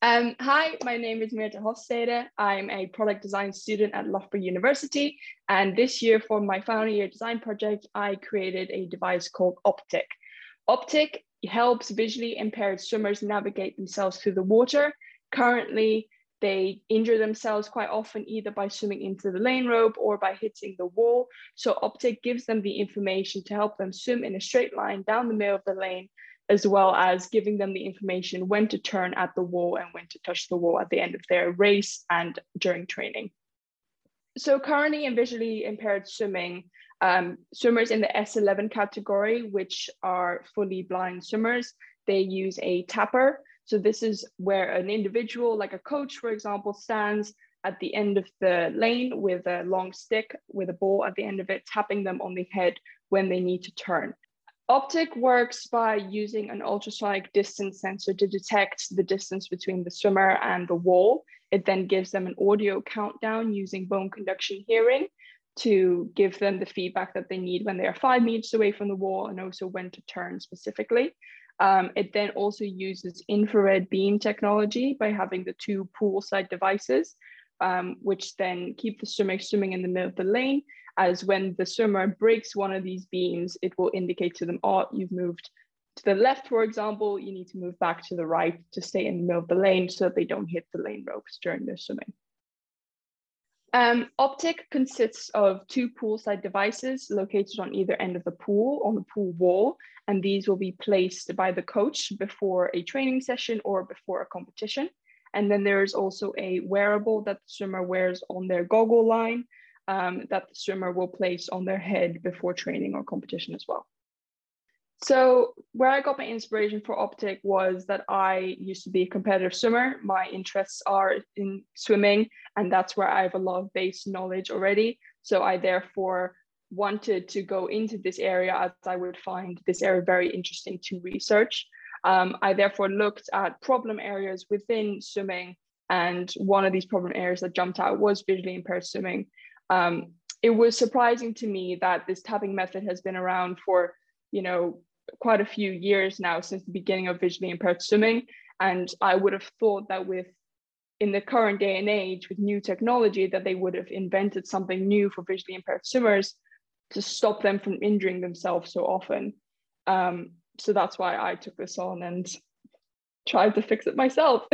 Hi, my name is Mirta Hofstede. I'm a product design student at Loughborough University. And this year for my final year design project, I created a device called Optic. Optic helps visually impaired swimmers navigate themselves through the water. Currently, they injure themselves quite often either by swimming into the lane rope or by hitting the wall. So Optic gives them the information to help them swim in a straight line down the middle of the lane, as well as giving them the information when to turn at the wall and when to touch the wall at the end of their race and during training. So currently in visually impaired swimming, swimmers in the S11 category, which are fully blind swimmers, they use a tapper. So this is where an individual, like a coach, for example, stands at the end of the lane with a long stick with a ball at the end of it, tapping them on the head when they need to turn. Optic works by using an ultrasonic distance sensor to detect the distance between the swimmer and the wall. It then gives them an audio countdown using bone conduction hearing to give them the feedback that they need when they are 5 meters away from the wall and also when to turn specifically. It then also uses infrared beam technology by having the two poolside devices, which then keep the swimmer swimming in the middle of the lane, as when the swimmer breaks one of these beams, it will indicate to them, oh, you've moved to the left, for example, you need to move back to the right to stay in the middle of the lane so that they don't hit the lane ropes during their swimming. Optic consists of two poolside devices located on either end of the pool, on the pool wall, and these will be placed by the coach before a training session or before a competition. And then there is also a wearable that the swimmer wears on their goggle line that the swimmer will place on their head before training or competition as well. So where I got my inspiration for Optic was that I used to be a competitive swimmer. My interests are in swimming, and that's where I have a lot of base knowledge already. So I therefore wanted to go into this area, as I would find this area very interesting to research. I therefore looked at problem areas within swimming, and one of these problem areas that jumped out was visually impaired swimming. It was surprising to me that this tapping method has been around for, quite a few years now, since the beginning of visually impaired swimming. And I would have thought that in the current day and age with new technology, that they would have invented something new for visually impaired swimmers to stop them from injuring themselves so often. So that's why I took this on and tried to fix it myself.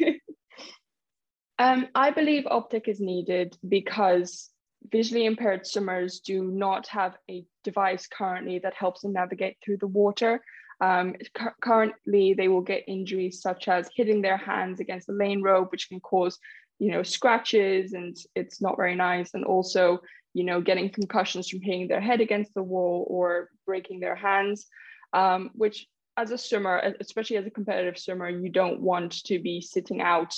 I believe Optic is needed because visually impaired swimmers do not have a device currently that helps them navigate through the water. Currently, they will get injuries such as hitting their hands against the lane rope, which can cause, scratches, and it's not very nice. And also, getting concussions from hitting their head against the wall or breaking their hands, which as a swimmer, especially as a competitive swimmer, you don't want to be sitting out,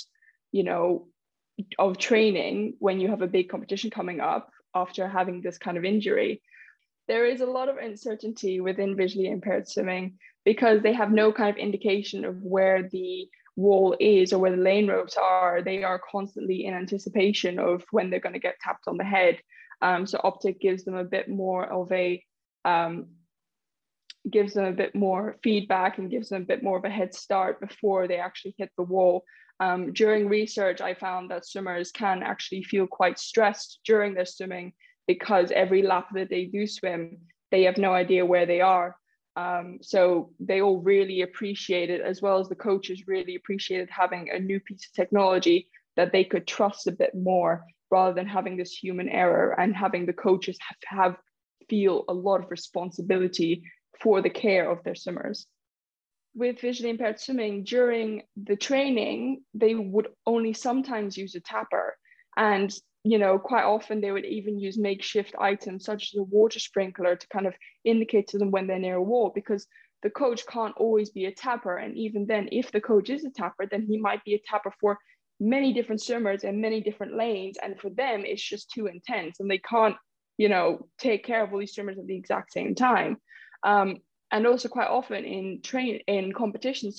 of training when you have a big competition coming up after having this kind of injury. There is a lot of uncertainty within visually impaired swimming because they have no kind of indication of where the wall is or where the lane ropes are. They are constantly in anticipation of when they're going to get tapped on the head. So Optic gives them a bit more of gives them a bit more feedback and gives them a bit more of a head start before they actually hit the wall. During research, I found that swimmers can actually feel quite stressed during their swimming because every lap that they do swim, they have no idea where they are. So they all really appreciate it, as well as the coaches really appreciated having a new piece of technology that they could trust a bit more rather than having this human error and having the coaches feel a lot of responsibility for the care of their swimmers. With visually impaired swimming, during the training, they would only sometimes use a tapper. And, quite often they would even use makeshift items such as a water sprinkler to kind of indicate to them when they're near a wall, because the coach can't always be a tapper. And even then, if the coach is a tapper, then he might be a tapper for many different swimmers and many different lanes. And for them, it's just too intense and they can't, take care of all these swimmers at the exact same time. And also quite often in competition,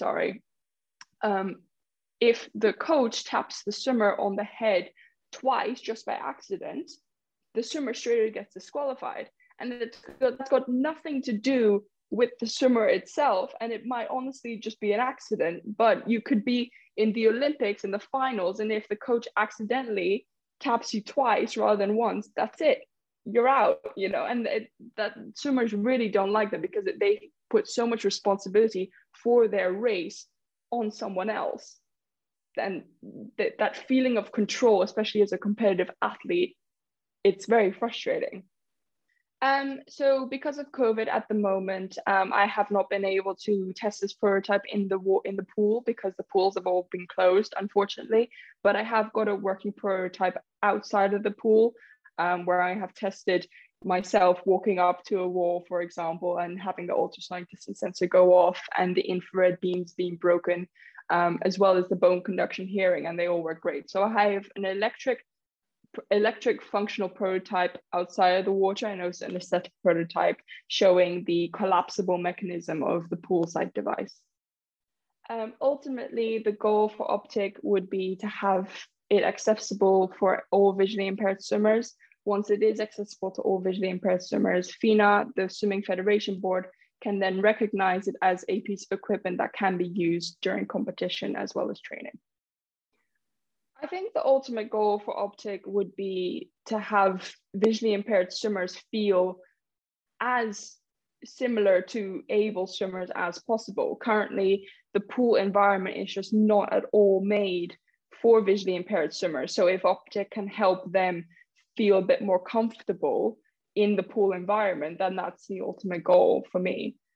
if the coach taps the swimmer on the head twice just by accident, the swimmer straight away gets disqualified. And that's got nothing to do with the swimmer itself. And it might honestly just be an accident, but you could be in the Olympics, in the finals, and if the coach accidentally taps you twice rather than once, that's it, you're out, you know. And that swimmers really don't like that, because they put so much responsibility for their race on someone else. And that feeling of control, especially as a competitive athlete, it's very frustrating. So because of COVID at the moment, I have not been able to test this prototype in the pool, because the pools have all been closed, unfortunately. But I have got a working prototype outside of the pool, where I have tested myself walking up to a wall, for example, and having the ultrasonic distance sensor go off and the infrared beams being broken, as well as the bone conduction hearing, and they all work great. So I have an electric functional prototype outside of the water, and also an aesthetic prototype showing the collapsible mechanism of the poolside device. Ultimately, the goal for Optic would be to have it accessible for all visually impaired swimmers. Once it is accessible to all visually impaired swimmers, FINA, the Swimming Federation Board, can then recognize it as a piece of equipment that can be used during competition as well as training. I think the ultimate goal for Optic would be to have visually impaired swimmers feel as similar to able swimmers as possible. Currently, the pool environment is just not at all made for visually impaired swimmers. So if Optic can help them feel a bit more comfortable in the pool environment, then that's the ultimate goal for me.